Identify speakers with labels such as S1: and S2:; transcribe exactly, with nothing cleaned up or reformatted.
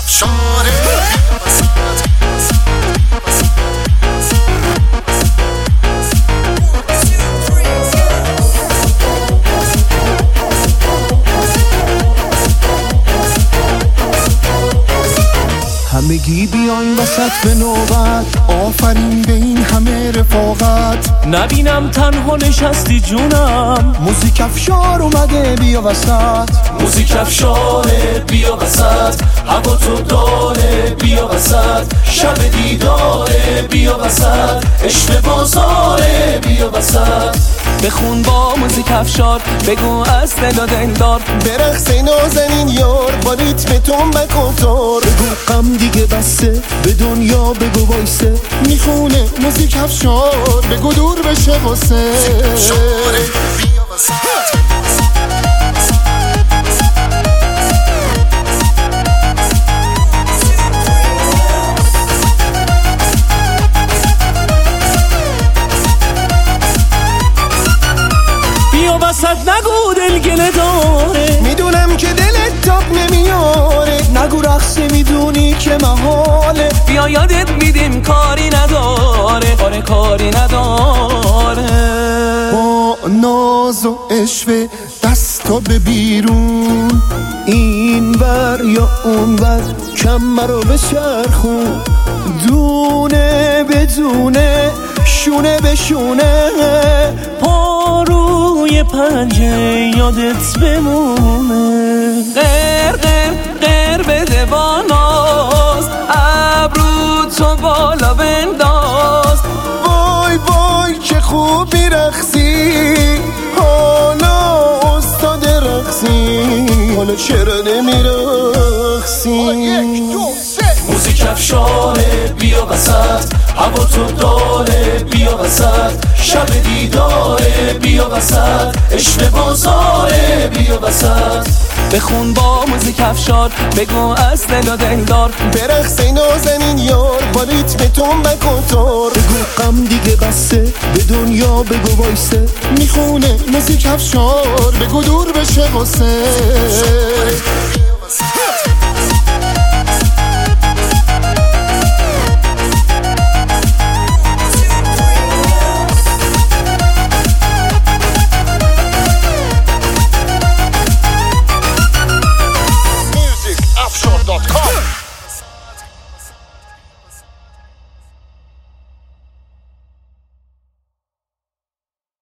S1: افشاره
S2: همگی بیاین وسط به نوبت،
S1: آفرین به این همه رفاقت.
S2: نبینم تنها نشستی جونم،
S1: موزیک افشار اومده بیا وسط.
S2: موزیک افشاره بیا وسط، هوا تو داره بیا وسط، شب دیداره بیا وسط، عشق بازاره بیا وسط. بخون با موزیک افشار، بگو از دل و دلدار،
S1: برقص نازنین یار با ریتم تنبک و تار.
S2: بگو غم دیگه بسه، به دنیا بگو وایسه،
S1: میخونه موزیک افشار، بگو دور بشه واسه. بیا وسط.
S2: وسط نگو دل گله داره،
S1: میدونم که دلت تاب نمیاره.
S2: نگو رقص میدونی که محاله، بیا یادت میدیم کاری نداره، آره کاری نداره.
S1: با ناز و عشوه دستا به بیرون،
S2: این ور یا اون ور کم رو بچرخون، دونه بدونه شونه به شونه، پاروی پنجه یادت بمونه. غیر غیر غیر بده با ناز، ابرو تو بالا بنداز.
S1: وای وای چه خوب میرقصی، حالا استاد رقصی، حالا چرا نمیرقصی؟
S2: موزیک افشاره بیا وسط، هوا تو داره بیا وسط، شب دیداره بیا وسط، عشق بازاره بیا وسط. بخون با موزیک افشار، بگو از دل و دلدار،
S1: برقص نازنین یار با ریتم تنبک و تار.
S2: بگو غم دیگه بسه، به دنیا بگو وایسه،
S1: میخونه موزیک افشار، بگو دور بشه واسه.